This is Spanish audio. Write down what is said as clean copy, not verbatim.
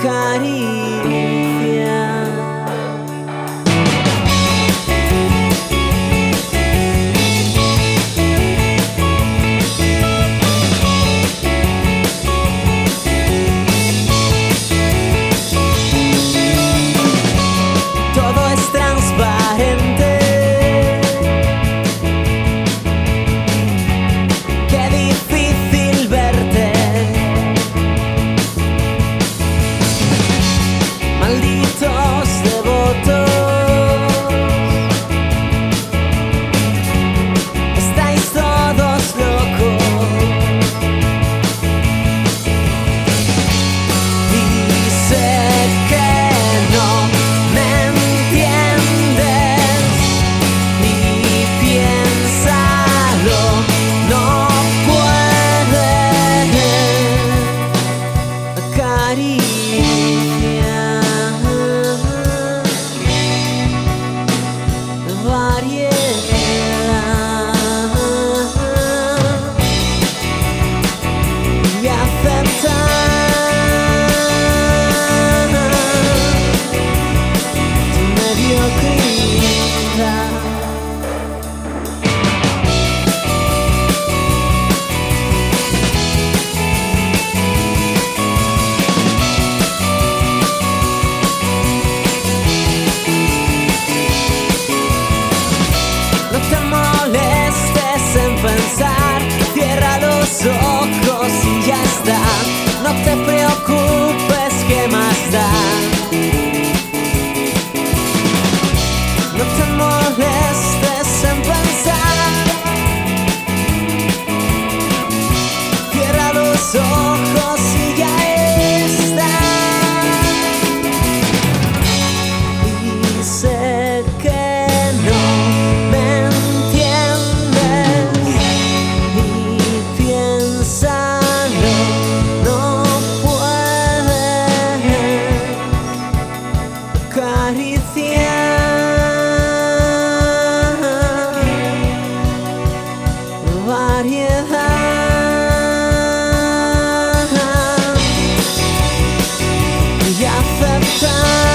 acaricia. Todo es transparente. Qué difícil verte. Malditos devotos, estáis todos locos. Y sé que no me entiendes, y piénsalo, no puedes acariciar variedad y aceptar tu mediocridad. No te molestes en pensar, cierra los ojos y ya está. No te preocupes, ¿qué más da? No te molestes en pensar, cierra los ojos y ya está. Y sé que no me entiendes, y piénsalo, no puedes acariciar variedad y aceptar